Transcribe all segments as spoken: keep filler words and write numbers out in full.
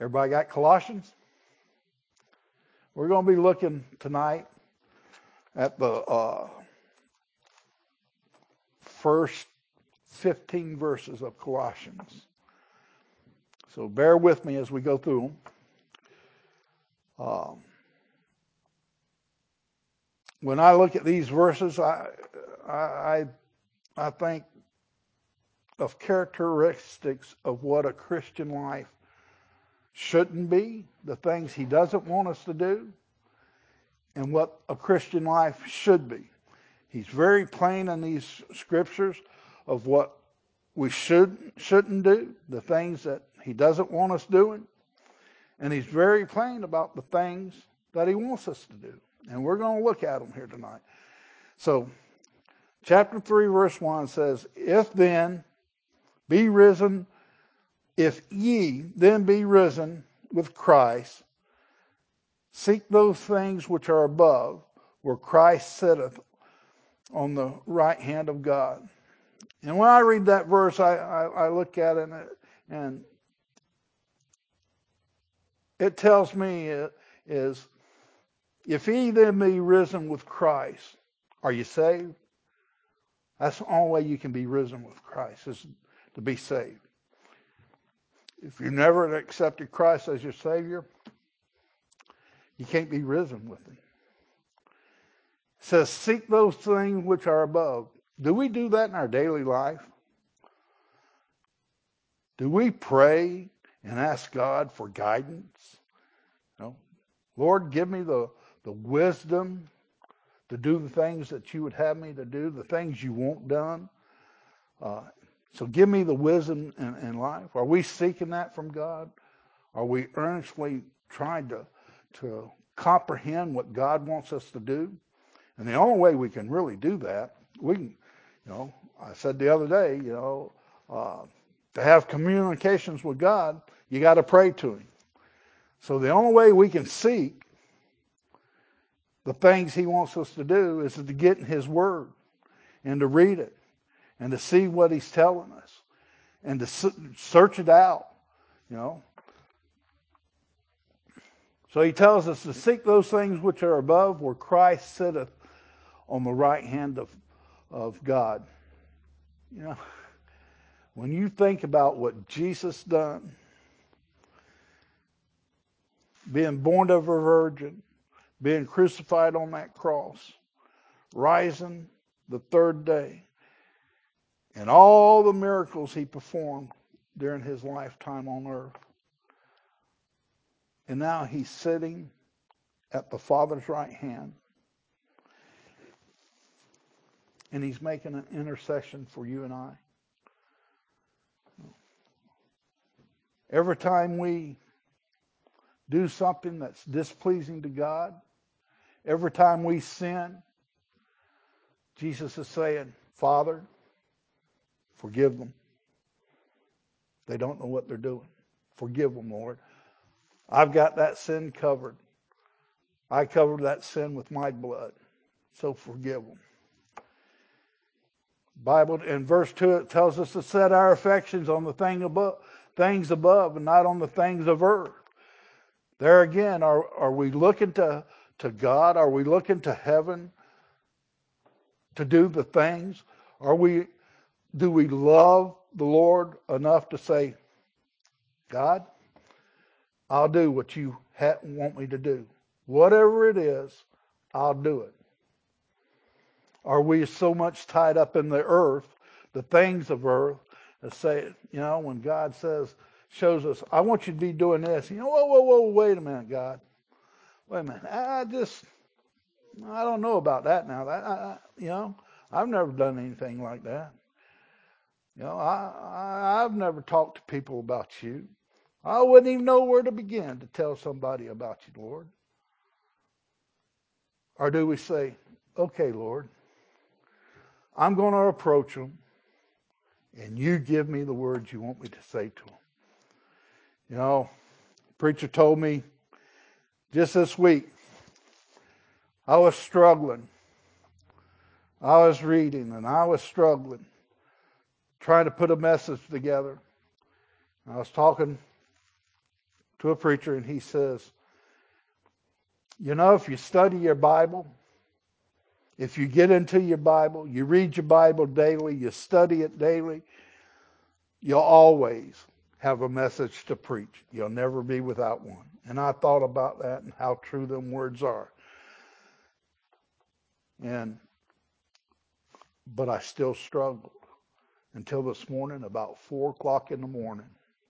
Everybody got Colossians? We're going to be looking tonight at the uh, first fifteen verses of Colossians. So bear with me as we go through them. Um, when I look at these verses, I, I, I think of characteristics of what a Christian life shouldn't be, the things he doesn't want us to do, and what a Christian life should be. He's very plain in these scriptures of what we should, shouldn't do, the things that he doesn't want us doing, and he's very plain about the things that he wants us to do. And we're going to look at them here tonight. So, chapter three, verse one says, If then be risen, if ye then be risen with Christ, seek those things which are above, where Christ sitteth on the right hand of God. And when I read that verse, I, I, I look at it and, it and it tells me it is, if ye then be risen with Christ, are you saved? That's the only way you can be risen with Christ, is to be saved. If you never accepted Christ as your Savior, you can't be risen with him. It says, seek those things which are above. Do we do that in our daily life? Do we pray and ask God for guidance? You know, Lord, give me the, the wisdom to do the things that you would have me to do, the things you want done. Uh, so give me the wisdom in, in life. Are we seeking that from God? Are we earnestly trying to, to comprehend what God wants us to do? And the only way we can really do that, we can, you know, I said the other day, you know, uh, to have communications with God, you got to pray to him. So the only way we can seek the things he wants us to do is to get in his word and to read it and to see what he's telling us and to search it out, you know. So he tells us to seek those things which are above, where Christ sitteth on the right hand of, of God. You know, when you think about what Jesus done, being born of a virgin, being crucified on that cross, rising the third day, and all the miracles he performed during his lifetime on earth. And now he's sitting at the Father's right hand, and he's making an intercession for you and I. Every time we do something that's displeasing to God, every time we sin, Jesus is saying, Father, forgive them. They don't know what they're doing. Forgive them, Lord. I've got that sin covered. I covered that sin with my blood. So forgive them. Bible in verse two, it tells us to set our affections on the thing above, things above and not on the things of earth. There again, are, are we looking to, to God? Are we looking to heaven to do the things? Are we, do we love the Lord enough to say, God, I'll do what you ha- want me to do. Whatever it is, I'll do it. Are we so much tied up in the earth, the things of earth, that say, you know, when God says, shows us, I want you to be doing this. You know, whoa, whoa, whoa, wait a minute, God. Wait a minute. I just, I don't know about that now. That, I, you know, I've never done anything like that. You know, I, I, I've never talked to people about you. I wouldn't even know where to begin to tell somebody about you, Lord. Or do we say, okay, Lord, I'm going to approach them, and you give me the words you want me to say to them. You know, preacher told me just this week, I was struggling. I was reading, and I was struggling, trying to put a message together. I was talking to a preacher, and he says, you know, if you study your Bible, if you get into your Bible, you read your Bible daily, you study it daily, you'll always have a message to preach. You'll never be without one. And I thought about that and how true them words are. And but I still struggled until this morning, about four o'clock in the morning.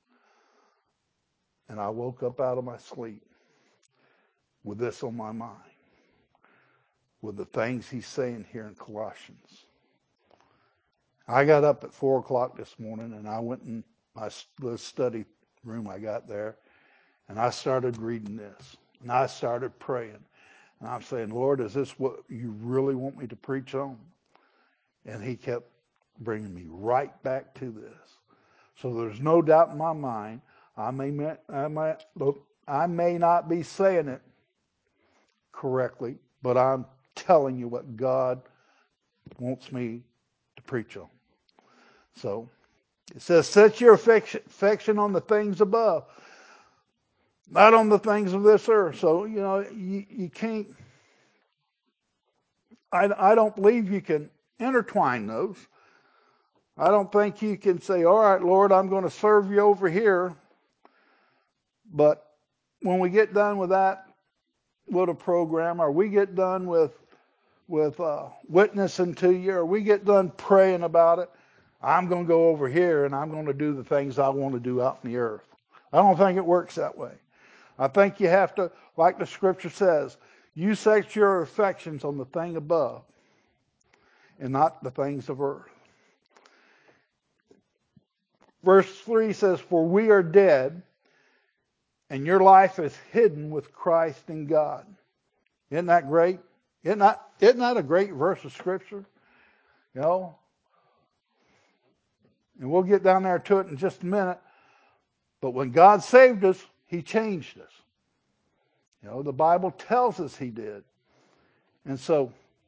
And I woke up out of my sleep with this on my mind, with the things he's saying here in Colossians. I got up at four o'clock this morning, and I went in my little study room I got there, and I started reading this, and I started praying. And I'm saying, Lord, is this what you really want me to preach on? And he kept bringing me right back to this. So there's no doubt in my mind, I may, I may, I may not be saying it correctly, but I'm telling you what God wants me to preach on. So it says, set your affection on the things above, not on the things of this earth. So, you know, you, you can't, I, I don't believe you can intertwine those. I don't think you can say, all right, Lord, I'm going to serve you over here. But when we get done with that little program, or we get done with with uh, witnessing to you, or we get done praying about it, I'm going to go over here and I'm going to do the things I want to do out in the earth. I don't think it works that way. I think you have to, like the scripture says, you set your affections on the thing above and not the things of earth. Verse three says, for we are dead, and your life is hidden with Christ in God. Isn't that great? Isn't that, isn't that a great verse of Scripture? You know? And we'll get down there to it in just a minute. But when God saved us, He changed us. You know, the Bible tells us He did. And so,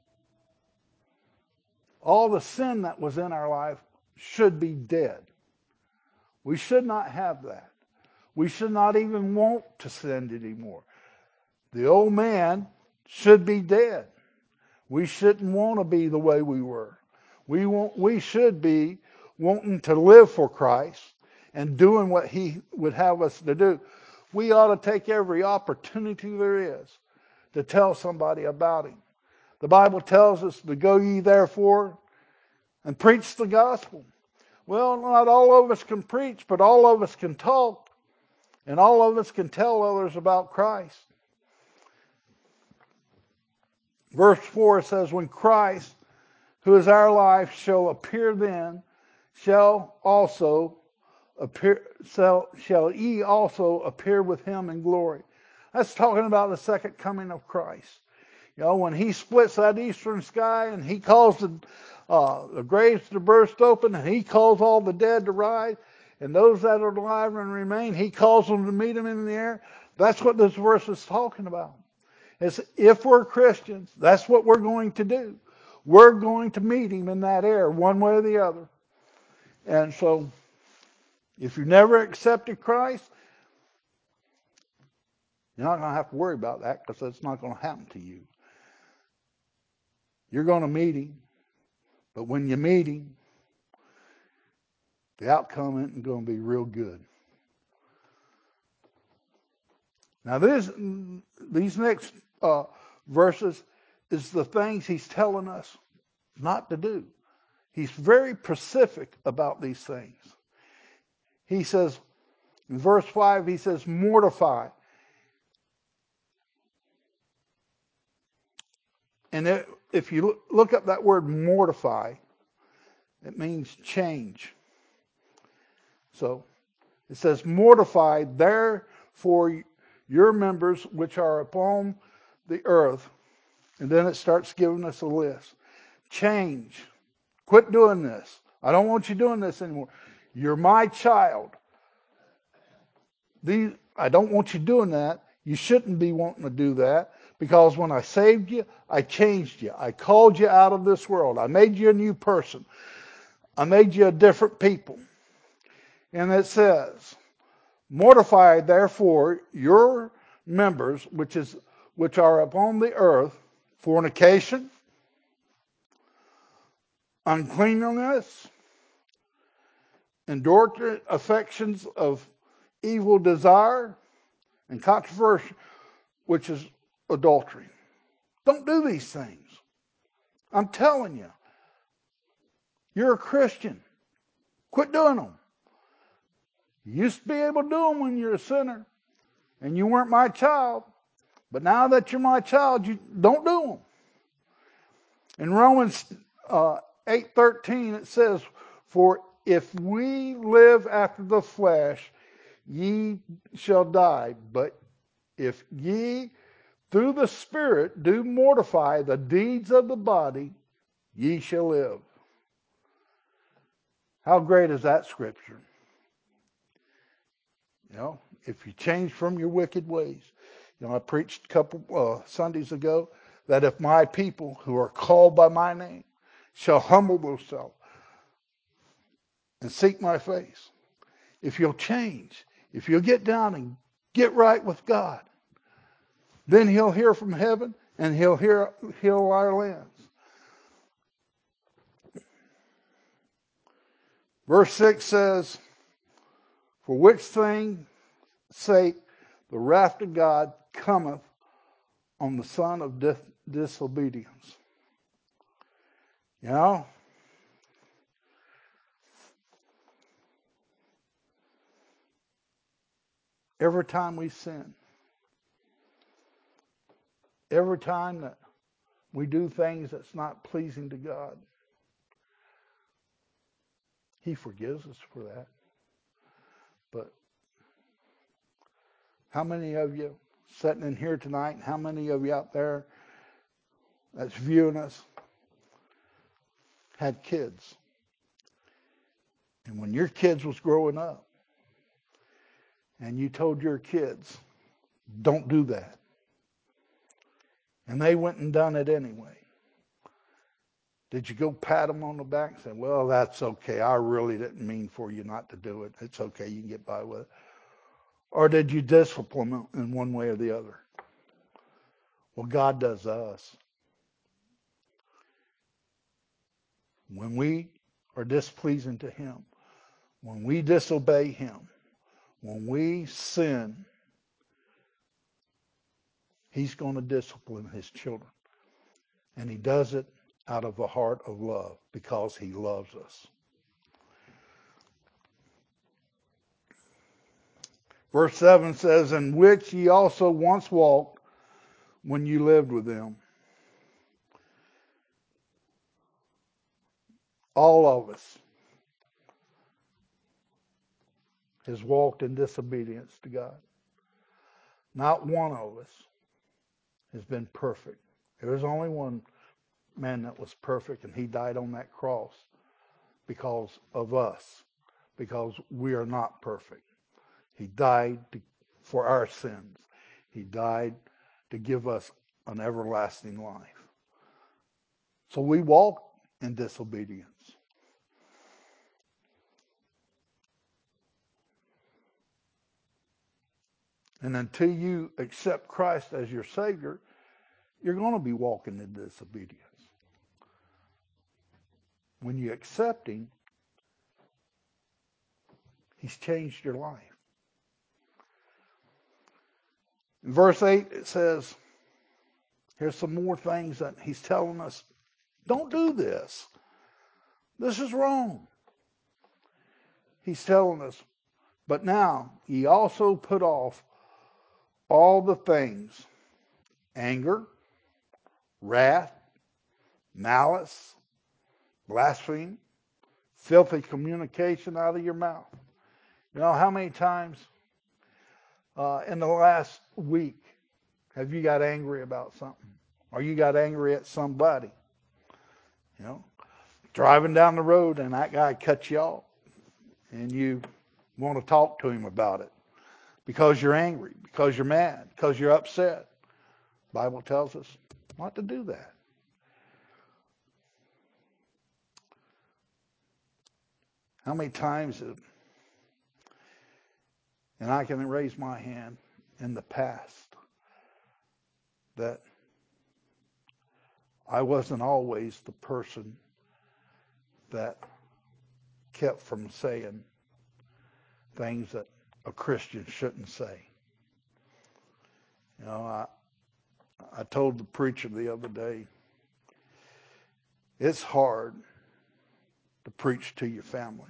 all the sin that was in our life should be dead. We should not have that. We should not even want to sin anymore. The old man should be dead. We shouldn't want to be the way we were. We want, we should be wanting to live for Christ and doing what He would have us to do. We ought to take every opportunity there is to tell somebody about Him. The Bible tells us to go ye therefore and preach the gospel. Well, not all of us can preach, but all of us can talk, and all of us can tell others about Christ. Verse four says, when Christ, who is our life, shall appear then, shall also appear, shall, shall ye also appear with Him in glory. That's talking about the second coming of Christ. You know, when He splits that eastern sky and He calls the, uh, the graves to burst open, and He calls all the dead to rise, and those that are alive and remain, He calls them to meet Him in the air. That's what this verse is talking about. It's, if we're Christians, that's what we're going to do. We're going to meet Him in that air, one way or the other. And so, if you never accepted Christ, you're not going to have to worry about that, because that's not going to happen to you. You're going to meet Him, but when you meet Him, the outcome isn't going to be real good. Now, this, these next uh, verses is the things He's telling us not to do. He's very specific about these things. He says, in verse five, He says, mortify. And it, if you look up that word mortify, it means change. So, it says, mortify therefore your members which are upon the earth. And then it starts giving us a list. Change. Quit doing this. I don't want you doing this anymore. You're my child. These, I don't want you doing that. You shouldn't be wanting to do that, because when I saved you, I changed you. I called you out of this world. I made you a new person. I made you a different people. And it says, Mortify therefore your members which is which are upon the earth, fornication, uncleanness, inordinate affections of evil desire, and controversy, which is adultery. Don't do these things. I'm telling you. You're a Christian. Quit doing them. You used to be able to do them when you're a sinner and you weren't my child. But now that you're my child, you don't do them. In Romans uh, eight thirteen, it says, "For if we live after the flesh, ye shall die. But if ye through the Spirit do mortify the deeds of the body, ye shall live." How great is that scripture? You know, if you change from your wicked ways. You know, I preached a couple uh, Sundays ago that if my people who are called by my name shall humble themselves and seek my face, if you'll change, if you'll get down and get right with God, then he'll hear from heaven and he'll hear, heal our lands. Verse six says, "For which thing sake the wrath of God cometh on the son of dis- disobedience." You know, every time we sin, every time that we do things that's not pleasing to God, he forgives us for that. But how many of you sitting in here tonight, and how many of you out there that's viewing us had kids? And when your kids was growing up, and you told your kids, don't do that, and they went and done it anyway, did you go pat them on the back and say, well, that's okay, I really didn't mean for you not to do it, it's okay, you can get by with it? Or did you discipline them in one way or the other? Well, God does us. When we are displeasing to him, when we disobey him, when we sin, he's going to discipline his children. And he does it out of a heart of love because he loves us. Verse seven says, "In which ye also once walked when you lived with them." All of us has walked in disobedience to God. Not one of us has been perfect. There was only one man that was perfect, and he died on that cross because of us, because we are not perfect. He died to, for our sins. He died to give us an everlasting life. So we walk in disobedience. And until you accept Christ as your Savior, you're going to be walking in disobedience. When you accept him, he's changed your life. In verse eight, it says, here's some more things that he's telling us. Don't do this. This is wrong. He's telling us, but now ye also put off all the things, anger, wrath, malice, blasphemy, filthy communication out of your mouth. You know how many times uh, in the last week have you got angry about something? Or you got angry at somebody? You know, driving down the road and that guy cuts you off and you want to talk to him about it because you're angry, because you're mad, because you're upset. The Bible tells us not to do that. How many times have And I can raise my hand in the past that I wasn't always the person that kept from saying things that a Christian shouldn't say. You know, I I told the preacher the other day, it's hard to preach to your family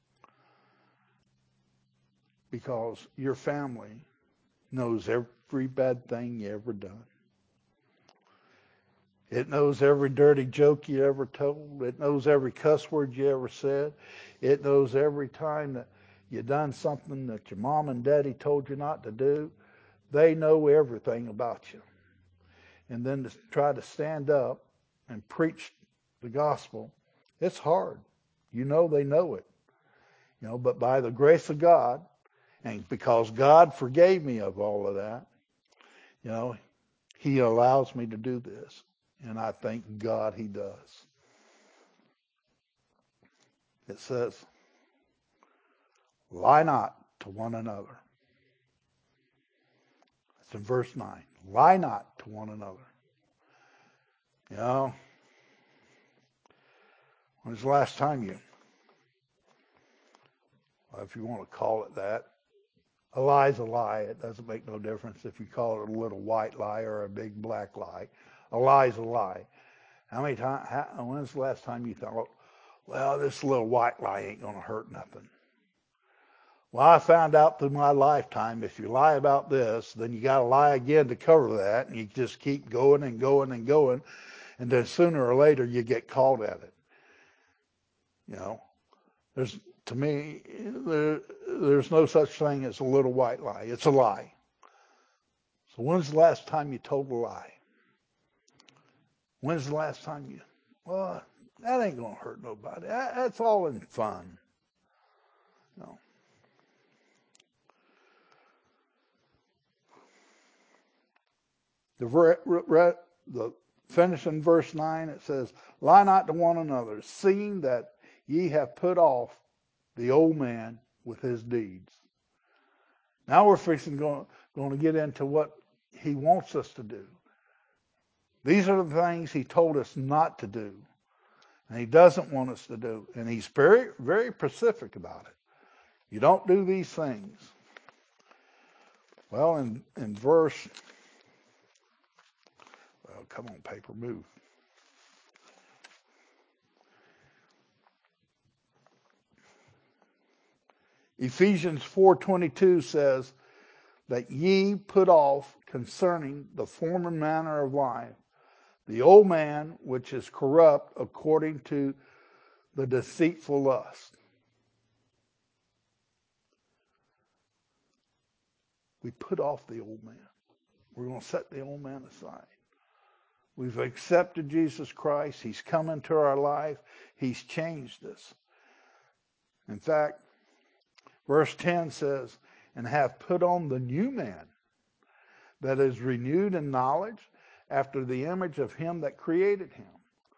because your family knows every bad thing you ever done. It knows every dirty joke you ever told. It knows every cuss word you ever said. It knows every time that you done something that your mom and daddy told you not to do. They know everything about you. And then to try to stand up and preach the gospel, it's hard. You know they know it. You know, but by the grace of God, and because God forgave me of all of that, you know, He allows me to do this. And I thank God He does. It says, lie not to one another. It's in verse nine. Lie not to one another. You know, when's the last time you, well, if you want to call it that, a lie's a lie. It doesn't make no difference if you call it a little white lie or a big black lie. A lie's a lie. How many times, how, when's the last time you thought, well, this little white lie ain't going to hurt nothing? Well, I found out through my lifetime, if you lie about this, then you got to lie again to cover that, and you just keep going and going and going, and then sooner or later you get caught at it. You know, there's to me, there, there's no such thing as a little white lie. It's a lie. So when's the last time you told a lie? When's the last time you, well, that ain't going to hurt nobody. That, that's all in fun. No. The, re, re, the finish in verse nine, it says, lie not to one another, seeing that ye have put off the old man with his deeds. Now we're fixing going, going to get into what he wants us to do. These are the things he told us not to do. And he doesn't want us to do. And he's very, very specific about it. You don't do these things. Well, in, in verse, well, come on, paper, move. Ephesians four twenty-two says that ye put off concerning the former manner of life the old man which is corrupt according to the deceitful lust. We put off the old man. We're going to set the old man aside. We've accepted Jesus Christ. He's come into our life. He's changed us. In fact, verse ten says, and have put on the new man that is renewed in knowledge after the image of him that created him.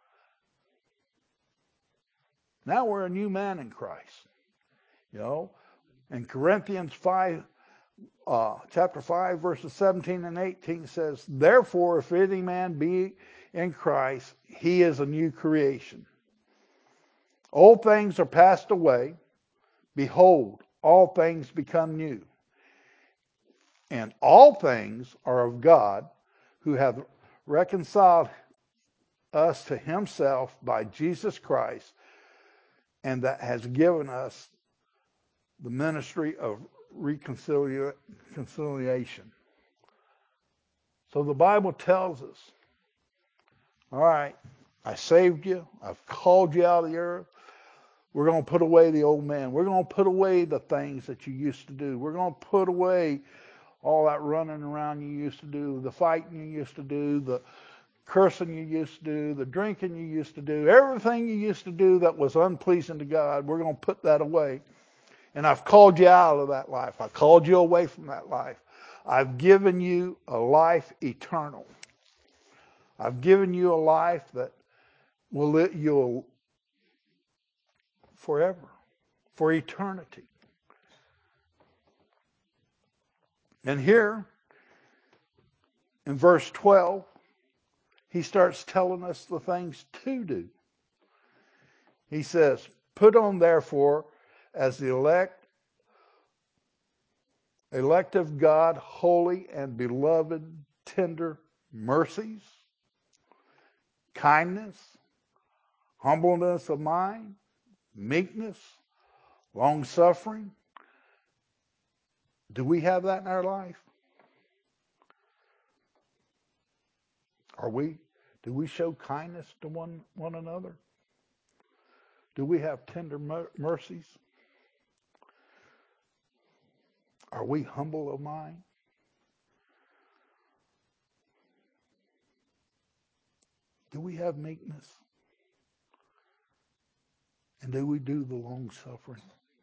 Now we're a new man in Christ. You know, in Corinthians five, uh, chapter five, verses seventeen and eighteen says, therefore, if any man be in Christ, he is a new creation. Old things are passed away. Behold, all things become new. And all things are of God, who hath reconciled us to himself by Jesus Christ, and that has given us the ministry of reconciliation. So the Bible tells us, all right, I saved you. I've called you out of the earth. We're going to put away the old man. We're going to put away the things that you used to do. We're going to put away all that running around you used to do, the fighting you used to do, the cursing you used to do, the drinking you used to do, everything you used to do that was unpleasing to God. We're going to put that away. And I've called you out of that life. I've called you away from that life. I've given you a life eternal. I've given you a life that will let you forever, for eternity. And here, in verse twelve, he starts telling us the things to do. He says, put on therefore as the elect, elect of God, holy and beloved, tender mercies, kindness, humbleness of mind, meekness, long-suffering. Do we have that in our life? Are we, do we show kindness to one, one another? Do we have tender mercies? Are we humble of mind? Do we have meekness? And do we do the long suffering?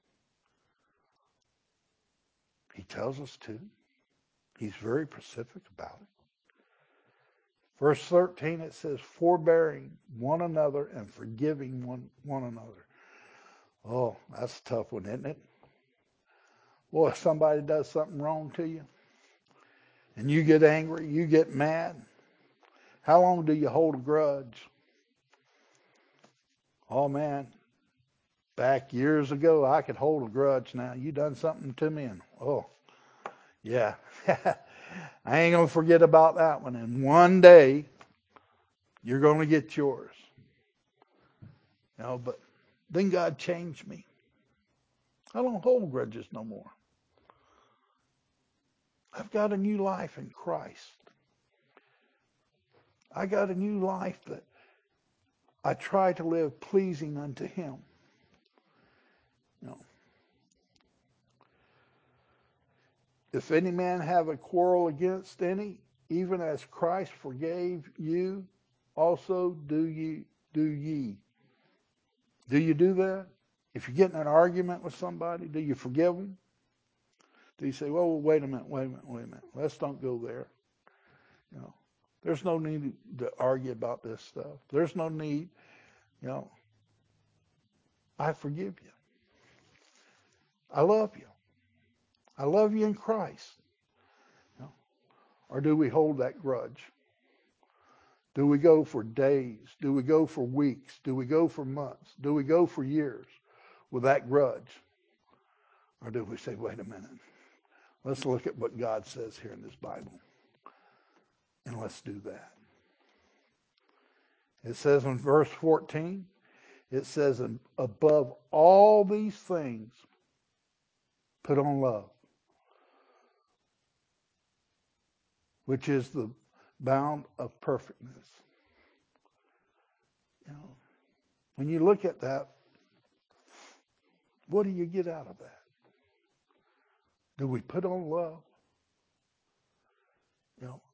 He tells us to. He's very specific about it. Verse thirteen, it says, forbearing one another and forgiving one, one another. Oh, that's a tough one, isn't it? Well, if somebody does something wrong to you, and you get angry, you get mad, how long do you hold a grudge? Oh, man, back years ago, I could hold a grudge now. You done something to me, and oh, yeah. I ain't going to forget about that one. And one day, you're going to get yours. You know, but then God changed me. I don't hold grudges no more. I've got a new life in Christ. I got a new life that I try to live pleasing unto Him. You know, if any man have a quarrel against any, even as Christ forgave you, also do ye do ye. Do you do that? If you get in an argument with somebody, do you forgive them? Do you say, well, wait a minute, wait a minute, wait a minute. Let's don't go there. You know, there's no need to argue about this stuff. There's no need, you know. I forgive you. I love you. I love you in Christ. You know, or do we hold that grudge? Do we go for days? Do we go for weeks? Do we go for months? Do we go for years with that grudge? Or do we say, wait a minute, let's look at what God says here in this Bible, and let's do that. It says in verse fourteen, it says, above all these things, put on love, which is the bound of perfectness. You know, when you look at that, what do you get out of that? Do we put on love? You know,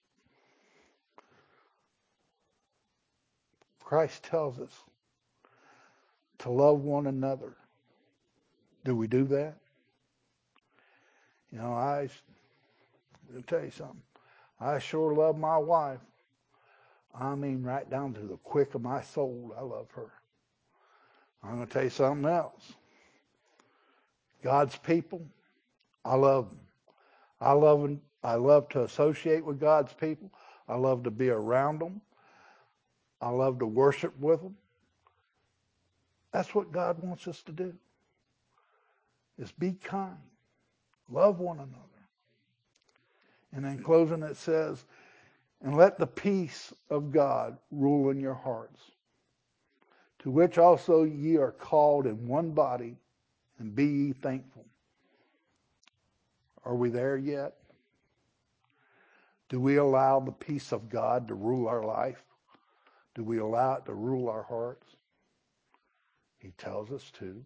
Christ tells us to love one another. Do we do that? You know, I, I'll tell you something. I sure love my wife. I mean, right down to the quick of my soul, I love her. I'm going to tell you something else. God's people, I love them. I love them. I love to associate with God's people. I love to be around them. I love to worship with them. That's what God wants us to do, is be kind. Love one another. And in closing it says, and let the peace of God rule in your hearts, to which also ye are called in one body, and be ye thankful. Are we there yet? Do we allow the peace of God to rule our life? Do we allow it to rule our hearts? He tells us to.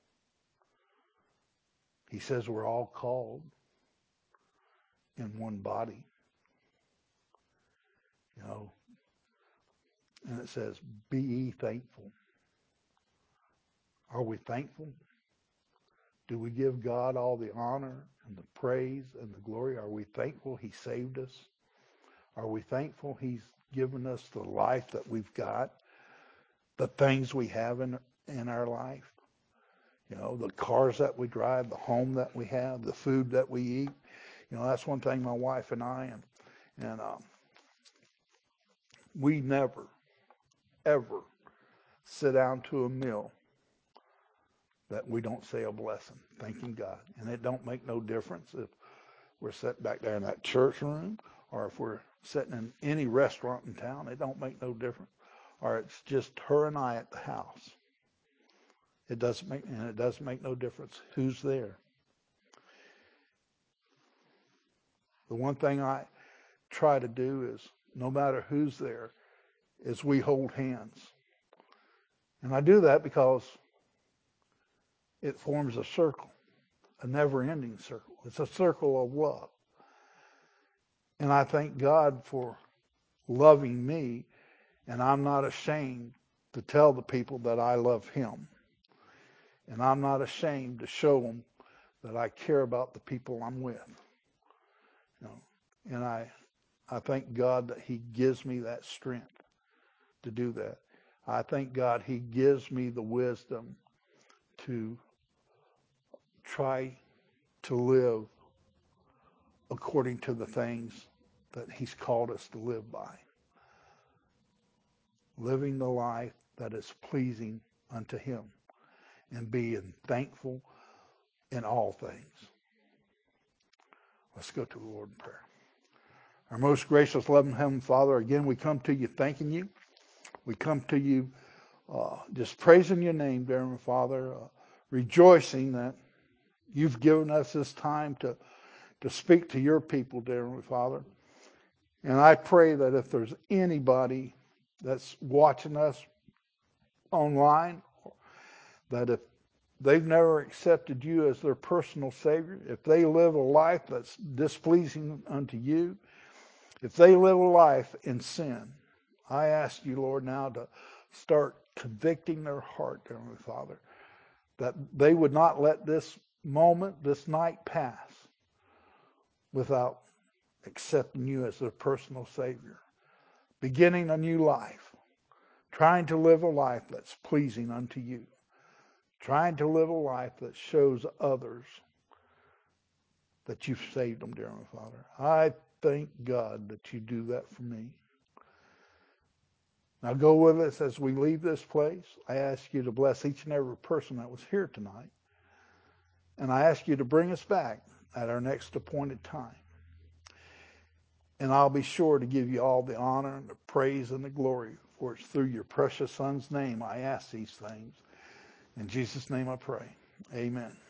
He says we're all called in one body. You know, and it says, be ye thankful. Are we thankful? Do we give God all the honor and the praise and the glory? Are we thankful He saved us? Are we thankful He's given us the life that we've got, the things we have in, in our life? You know, the cars that we drive, the home that we have, the food that we eat. You know, that's one thing my wife and I and and um, we never ever sit down to a meal that we don't say a blessing, thanking God. And it don't make no difference if we're sitting back there in that church room or if we're sitting in any restaurant in town. It don't make no difference. Or it's just her and I at the house. It doesn't make, and it doesn't make no difference who's there. The one thing I try to do is, no matter who's there, is we hold hands. And I do that because it forms a circle, a never-ending circle. It's a circle of love. And I thank God for loving me, and I'm not ashamed to tell the people that I love him. And I'm not ashamed to show them that I care about the people I'm with. You know, and I I thank God that he gives me that strength to do that. I thank God he gives me the wisdom to try to live according to the things that he's called us to live by. Living the life that is pleasing unto him and being thankful in all things. Let's go to the Lord in prayer. Our most gracious, loving Heavenly Father, again, we come to you thanking you. We come to you uh, just praising your name, dear Heavenly Father, uh, rejoicing that you've given us this time to, to speak to your people, dear Heavenly Father. And I pray that if there's anybody that's watching us online, that if they've never accepted you as their personal Savior, if they live a life that's displeasing unto you, if they live a life in sin, I ask you, Lord, now to start convicting their heart, dear Heavenly Father, that they would not let this moment, this night pass without accepting you as their personal Savior, beginning a new life, trying to live a life that's pleasing unto you, trying to live a life that shows others that you've saved them, dear Heavenly Father. I thank God that you do that for me. Now go with us as we leave this place. I ask you to bless each and every person that was here tonight. And I ask you to bring us back at our next appointed time. And I'll be sure to give you all the honor and the praise and the glory, for it's through your precious Son's name I ask these things. In Jesus' name I pray. Amen.